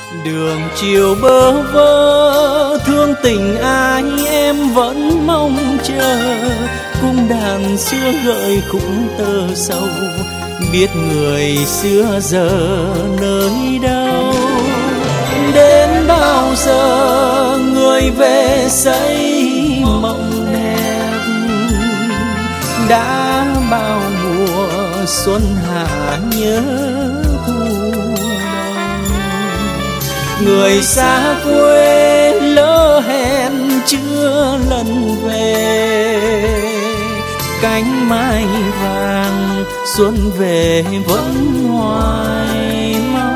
Đường chiều bơ vơ thương tình ai em vẫn mong chờ. Cung đàn xưa gợi khúc tơ sầu, biết người xưa giờ nơi đâu. Đến bao giờ người về xây mộng đẹp, đã bao mùa xuân hạ nhớ thu đông. Người xa quê lỡ hẹn chưa lần về, cánh mai vàng xuân về vẫn hoài mong.